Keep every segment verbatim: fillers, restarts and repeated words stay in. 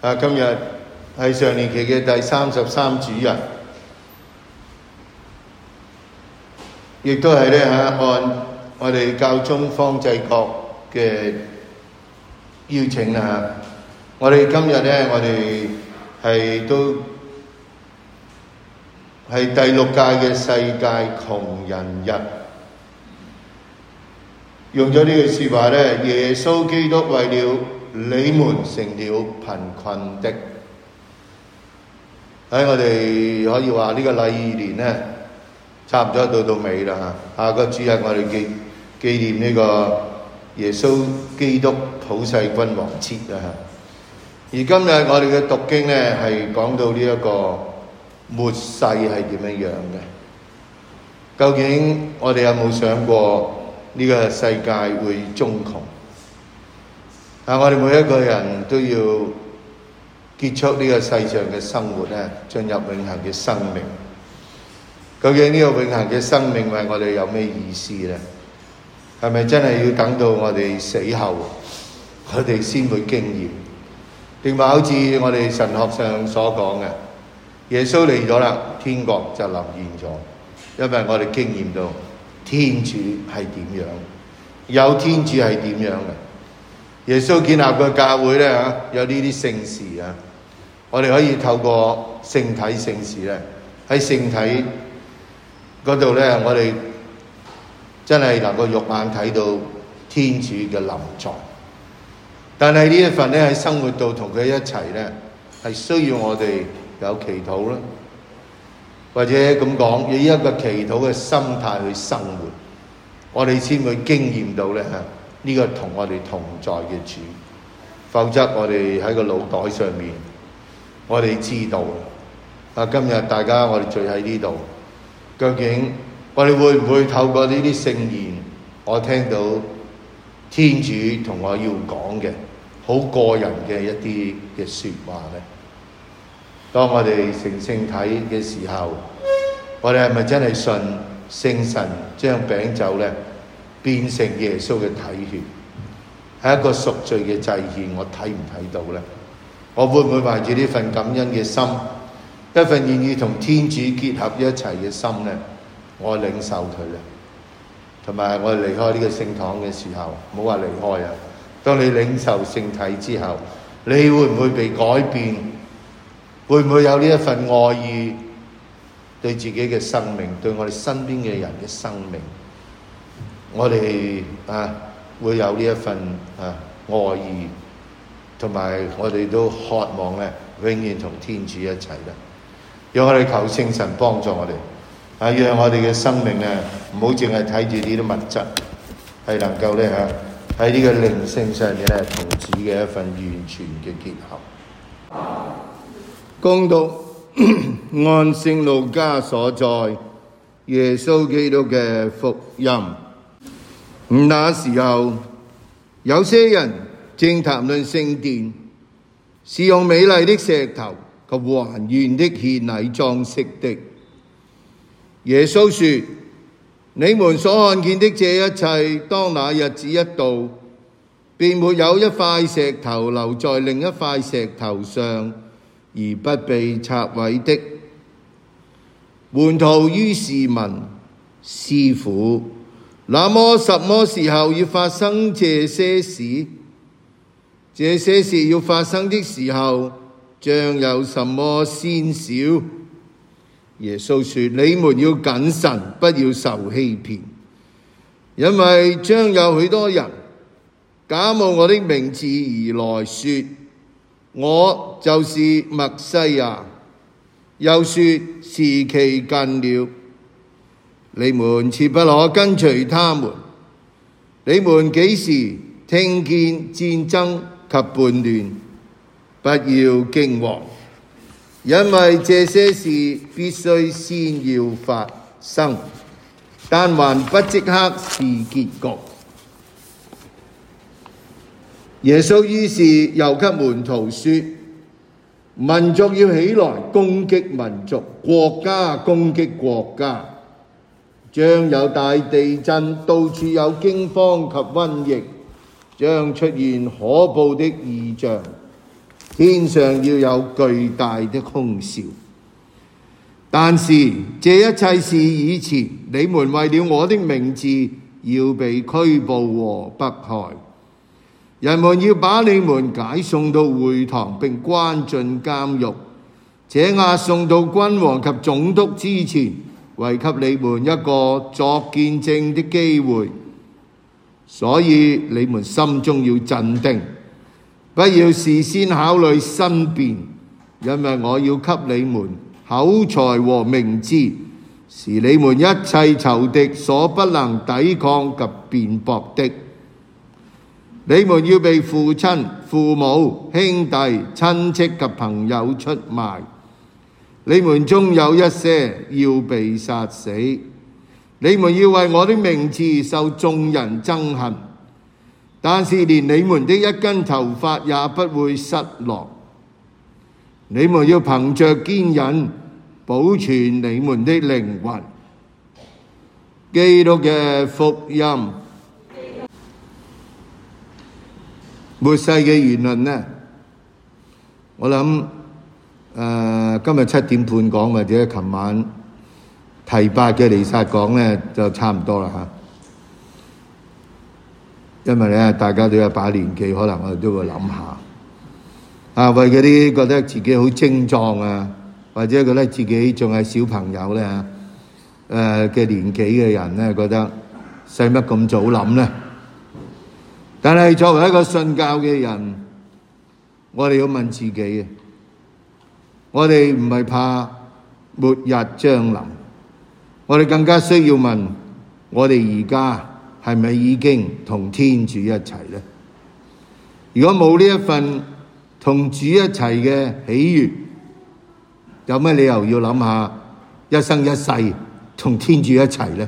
啊，今日係上年期嘅第三十三主日，亦都係咧嚇按我哋教宗方濟各嘅邀請啦。我哋今日咧，我哋係都係第六屆嘅世界窮人日。用咗呢句説話咧，耶穌基督為了你們成了貧困的。喺我哋可以話呢個禮儀年咧，差唔多到到尾啦嚇。下個主日我哋紀紀念呢個耶穌基督普世君王節啊。而今日我哋嘅讀經咧係講到呢一個末世係點樣樣嘅。究竟我哋有冇想過呢個世界會終窮？啊！我哋每一個人都要結束呢個世上嘅生活咧，進入永恆嘅生命。究竟呢個永恆嘅生命為我哋有咩意思咧？係咪真係要等到我哋死後，我哋先會經驗？定話好似我哋神學上所講嘅，耶穌嚟咗啦，天國就臨現咗，因為我哋經驗到天主係點樣，有天主係點樣嘅。耶穌建立個教會咧嚇，有呢啲聖事啊，我哋可以透過聖體聖事咧，喺聖體嗰度咧，我哋真係能夠肉眼睇到天主嘅臨在。但係呢一份咧喺生活度同佢一齊咧，係需要我哋有祈禱啦，或者咁講，以一個祈禱嘅心態去生活，我哋先會經驗到咧嚇呢個同我哋同在嘅主。否則我哋喺個腦袋上面，我哋知道啊，今日大家我哋聚喺呢度，究竟我哋會唔會透過呢啲聖言，我聽到天主同我要講嘅好個人嘅一啲嘅説話呢？當我哋成聖體嘅時候，我哋係咪真係信聖神將餅酒呢變成耶穌嘅體血，係一個贖罪嘅祭獻？我睇唔睇到呢？我會唔會懷住呢份感恩嘅心，一份願意同天主結合一齊嘅心呢？我領受佢呢？同埋我哋離開呢個聖堂嘅時候，唔好話離開啊！當你領受聖體之後，你會唔會被改變？會唔會有呢一份愛意對自己嘅生命，對我哋身邊嘅人嘅生命？我哋啊會有呢一份啊愛意，同埋我哋都渴望咧，永遠同天主一齊啦。讓我哋求聖神幫助我哋，啊，讓我哋嘅生命咧唔好淨係睇住呢啲物質，係能夠咧嚇喺呢個靈性上面咧同主嘅一份完全嘅結合。恭讀按聖路加所載耶穌基督嘅福音。那時候，有些人正談論聖殿是用美麗的石頭及還原的獻禮裝飾的。耶穌說：你們所看見的這一切，當那日子一到，便沒有一塊石頭留在另一塊石頭上，而不被拆毀的。門徒於是問師傅：那麼什麼時候要發生這些事？這些事要發生的時候，將有什麼先兆？耶穌說：你們要謹慎，不要受欺騙，因為將有許多人假冒我的名字而來說，我就是默西亞，又說時期近了。你們切不可跟隨他們。你們幾時聽見戰爭及叛亂，不要驚惶，因為這些事必須先要發生，但還不即刻是結局。耶穌於是又給門徒說：民族要起來攻擊民族，國家攻擊國家。將有大地震，到處有驚慌及瘟疫，將出現可怖的異象。 天上要有巨大的空笑。但是這一切事以前，你們為了我的名字要被拘捕和迫害，人們要把你們解送到會堂並關進監獄，這押送到君王及總督之前，為給你們一個作見證的機會。所以你們心中要鎮定，不要事先考慮申辯，因為我要給你們口才和明智，是你們一切仇敵所不能抵抗及辯駁的。你們要被父親、父母、兄弟、親戚及朋友出賣，你們中有一些要被殺死。你們要為我的名字受眾人憎恨，但是連你們的一根頭髮也不會失落。你們要憑着堅忍保存你們的靈魂。基督嘅福音。末世嘅言論呢，我諗誒、呃、今日七點半講，或者琴晚提拔嘅彌撒講呢，就差唔多啦嚇。因為咧，大家都有把年紀，可能我哋都會諗下啊，為嗰啲覺得自己好精壯啊，或者覺得自己仲係小朋友咧誒嘅年紀嘅人咧，覺得使乜咁早諗咧？但係作為一個信教嘅人，我哋要問自己嘅，我哋唔係怕末日將臨，我哋更加需要問，我哋而家係咪已經同天主一齊呢？如果冇呢一份同主一齊嘅喜悅，有咩理由要諗下一生一世同天主一齊呢？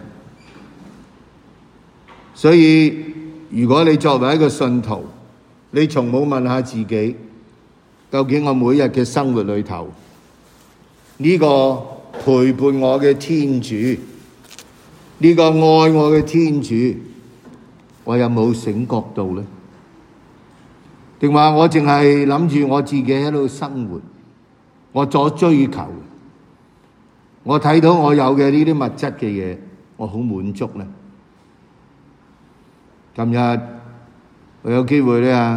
所以如果你作為一個信徒，你從冇問下自己，究竟我每日嘅生活裏頭，呢個陪伴我嘅天主，呢個愛我嘅天主，我有冇醒覺到呢？定話我淨係諗住我自己喺度生活，我所追求，我睇到我有嘅呢啲物質嘅嘢，我好滿足呢？今日我有機會咧啊，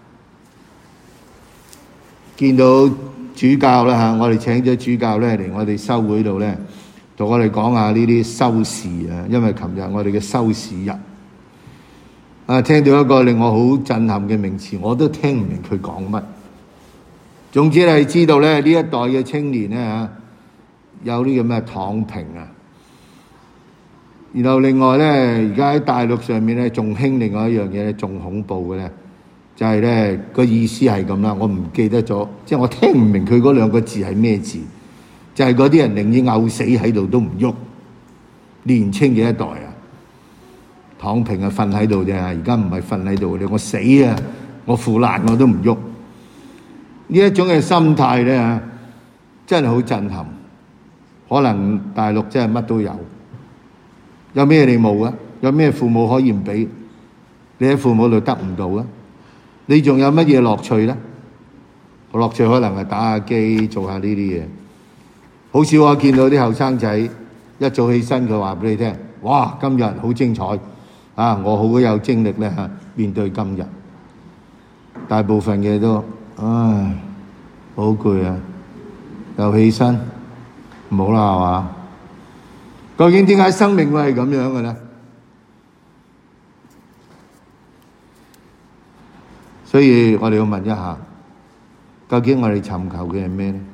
見到主教啦嚇，我哋請咗主教咧嚟我哋修會度咧，同我哋講下呢啲修士啊。因為琴日我哋嘅修士日啊，聽到一個令我好震撼嘅名詞，我都聽唔明佢講乜。總之係知道咧，呢一代嘅青年咧嚇，有啲咁嘅躺平啊。然後另外咧，而家喺大陸上面咧，仲興另外一樣嘢咧，仲恐怖嘅咧，就係咧個意思係咁啦，我唔記得咗，即係我聽唔明佢嗰兩個字係咩字，就係嗰啲人寧願嘔死喺度都唔喐。年青嘅一代啊，躺平啊，瞓喺度啫，而家唔係瞓喺度嘅，我死啊，我腐爛我都唔喐。呢一種嘅心態咧嚇，真係好震撼。可能大陸真係乜都有。有咩你冇啊？有咩父母可以唔俾？你喺父母度得唔到啊？你仲有乜嘢樂趣咧？樂趣可能係打下機，做下呢啲嘢。好少我見到啲後生仔一早起身，佢話俾你聽：哇，今日好精彩啊！我好有精力咧嚇，面對今日。大部分嘅都唉，好攰啊，又起身，唔好啦係嘛？究竟點解生命會係咁樣嘅咧？所以我哋要問一下，究竟我哋尋求嘅係咩咧？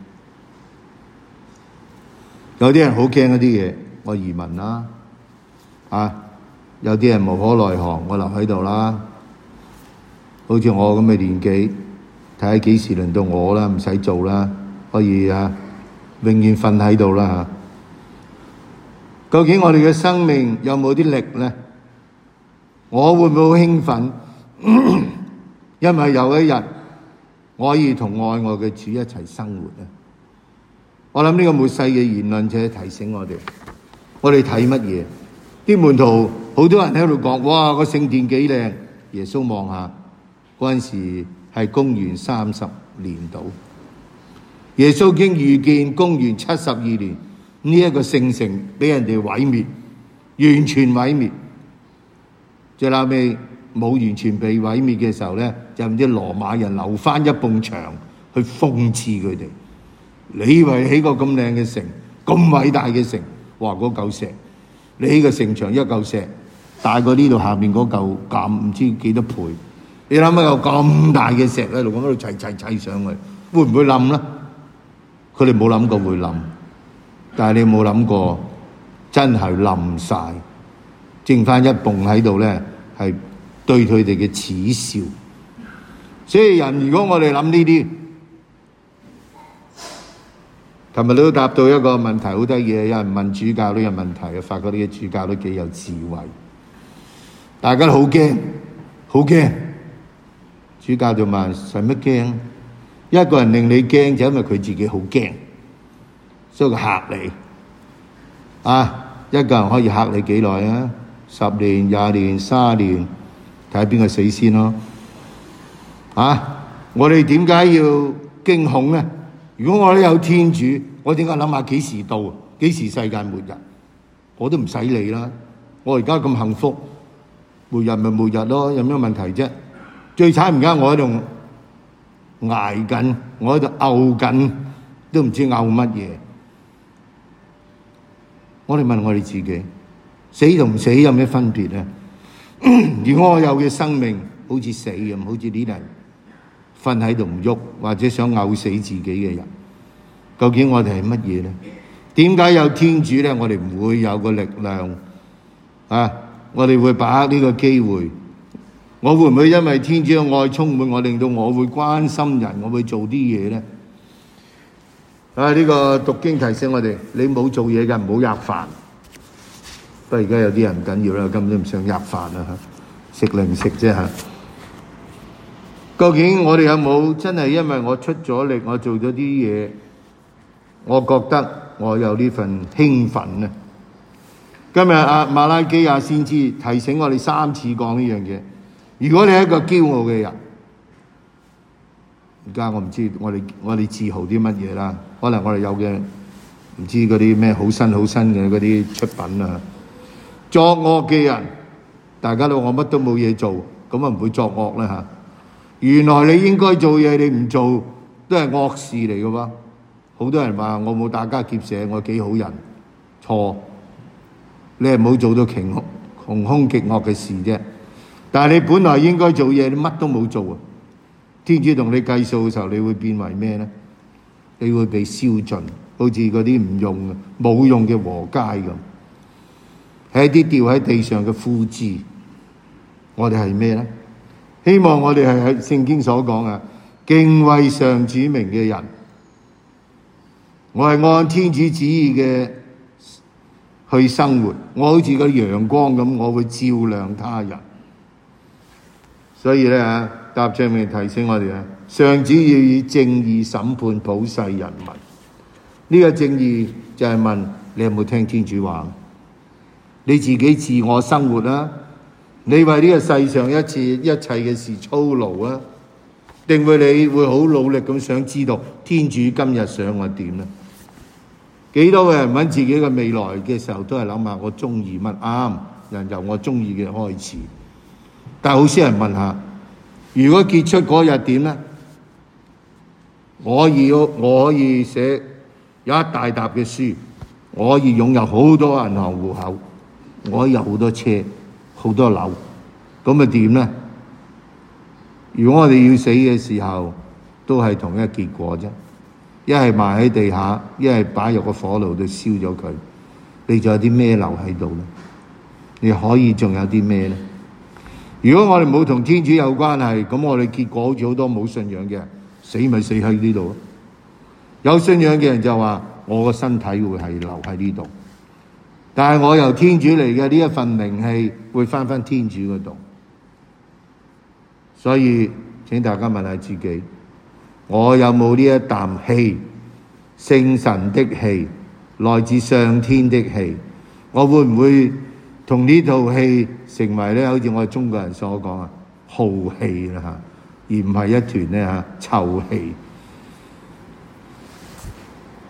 有啲人好驚嗰啲嘢，我移民啦，啊！有啲人無可奈何，我留喺度啦。好似我咁嘅年紀，睇下幾時輪到我啦，唔使做啦，可以啊，永遠瞓喺度啦嚇。究竟我哋嘅生命有冇啲力呢？我會唔會好興奮？因為有一日我可以同愛我嘅主一齊生活呢？我諗呢個末世嘅言論就係提醒我哋，我哋睇乜嘢？啲門徒好多人喺度講：哇，個聖殿幾靚！耶穌望下嗰陣時係公元三十年到。耶穌經預見公元七十二年呢一個聖城俾人哋毀滅，完全毀滅。最後尾冇完全被毀滅嘅時候咧，就啲羅馬人留翻一埲牆去諷刺佢哋。你以為起個咁靚嘅城，咁偉大嘅城，哇！嗰嚿石，你起個城牆一嚿石大過呢度下面嗰嚿咁唔知幾多倍。你諗下有咁大嘅石喺度咁喺度砌砌砌上去，會唔會冧咧？佢哋冇諗過會冧，但係你有冇諗過真係冧晒，剩翻一埲喺度咧，係對佢哋嘅恥笑。所以人如果我哋諗呢啲，琴日都答到一個問題，好得意嘅，有人問主教呢個問題，我發覺呢個主教都幾有智慧。大家都好驚，好驚。主教就問：使乜驚？一個人令你驚，就因為佢自己好驚，所以佢嚇你。啊，一個人可以嚇你幾耐啊？十年、廿年、三十年，睇下邊個死先咯。啊，我哋點解要驚恐咧？如果我哋有天主，我點解諗下幾時到？幾時世界末日？我都唔使理啦。我而家咁幸福，末日咪末日咯，有咩問題啫？最慘而家我喺度捱緊，我喺度嘔緊，都唔知嘔乜嘢。我哋問我哋自己，死同唔死有咩分別咧？如果我有嘅生命好似死咁，好似啲人瞓喺度唔喐，或者想嘔死自己嘅人，究竟我哋係乜嘢咧？點解有天主咧？我哋唔會有個力量啊！我哋會把握呢個機會。我會唔會因為天主嘅愛充滿我，令到我會關心人，我會做啲嘢咧？啊！呢個讀經提醒我哋，你冇做嘢嘅唔好吔飯。不過而家有啲人唔緊要啦，根本都唔想吔飯啦嚇，食零食啫嚇。究竟我哋有冇真係因為我出咗力，我做咗啲嘢，我覺得我有呢份興奮呢？今日阿馬拉基亞先知提醒我哋三次講呢樣嘢。如果你係一個驕傲嘅人，而家我唔知我哋我哋自豪啲乜嘢啦。可能我哋有嘅唔知嗰啲咩好新好新嘅嗰啲出品啊。作惡嘅人，大家都我乜都冇嘢做，咁啊唔會作惡啦嚇。原來你應該做嘢，你唔做都係惡事嚟嘅喎。好多人話我冇打家劫舍，我幾好人，錯。你係冇做到窮窮兇極惡嘅事啫。但係你本來應該做嘢，你乜都冇做啊！天主同你計數嘅時候，你會變為咩咧？你會被燒盡，好似嗰啲唔用嘅冇用嘅禾秸咁，係一啲掉喺地上嘅枯枝。我哋係咩咧？希望我哋係喺聖經所講啊，敬畏上主名嘅人。我係按天主旨意嘅去生活，我好似個陽光咁，我會照亮他人。所以咧啊，答唱名提醒我哋啊，上主要以正義審判普世人民。呢個正義就係問你有冇聽天主話？你自己自我生活啦，你為呢個世上一切一切嘅事操勞啊，定會你會好努力咁想知道天主今日想我點咧？幾多個人揾自己嘅未來嘅時候，都係諗下我中意乜啱，人由我中意嘅開始。但係好少人問下，如果結出嗰日點咧？我要我可以寫有一大沓嘅書，我可以擁有好多銀行戶口，我可以有好多車、好多樓，咁咪點咧？如果我哋要死嘅時候，都係同一個結果啫。一係埋喺地下，一係擺入個火爐度燒咗佢。你仲有啲咩留喺度咧？你可以仲有啲咩咧？如果我哋冇同天主有關係，咁我哋結果好似好多冇信仰嘅人，死咪死喺呢度咯。有信仰嘅人就話：我個身體會係留喺呢度，但係我由天主嚟嘅呢一份靈氣會返返天主嗰度。所以請大家問下自己：我有冇呢一啖氣，聖神的氣，來自上天的氣？我會唔會同呢套戲成為咧，好似我哋中國人所講啊，浩氣啦嚇，而唔係一團咧嚇臭氣。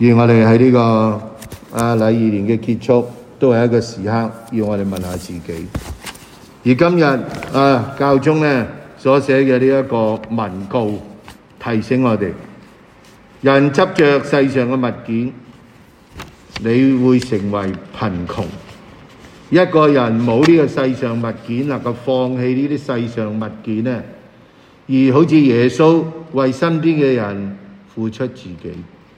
而我哋喺呢個啊禮儀年嘅結束，都係一個時刻，要我哋問下自己。而今日啊教宗咧所寫嘅呢一個文告，提醒我哋：人執着世上嘅物件，你會成為貧窮。一個人冇呢個世上物件，能夠放棄呢啲世上物件呢，而好似耶穌為身邊嘅人付出自己。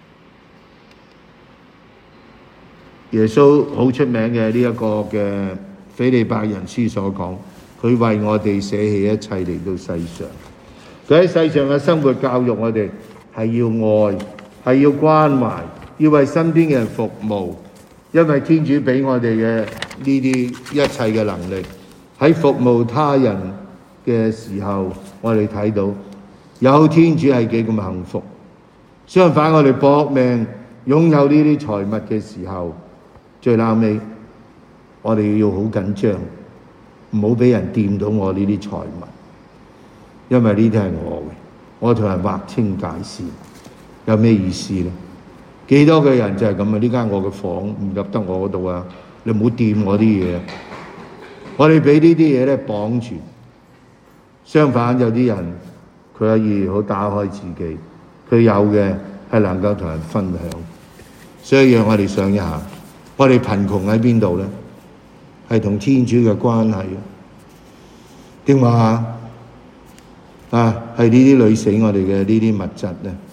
耶穌好出名嘅呢一個嘅腓利拜人書所講，佢為我哋捨棄一切嚟到世上。佢喺世上嘅生活教育我哋係要愛，係要關懷，要為身邊嘅人服務。因為天主俾我哋嘅呢啲一切嘅能力，喺服務他人嘅時候，我哋睇到有天主係幾咁幸福。相反，我哋搏命擁有呢啲財物嘅時候，最後尾我哋要好緊張，唔好俾人掂到我呢啲財物，因為呢啲係我嘅，我同人劃清界線，有咩意思呢？幾多個人就係咁啊！呢間我嘅房唔入得我嗰度啊！你唔好掂我啲嘢。我哋俾呢啲嘢咧綁住。相反，有啲人佢可以好打開自己，佢有嘅係能夠同人分享。所以讓我哋想一下，我哋貧窮喺邊度咧？係同天主嘅關係啊？定話啊係呢啲累死我哋嘅呢啲物質咧？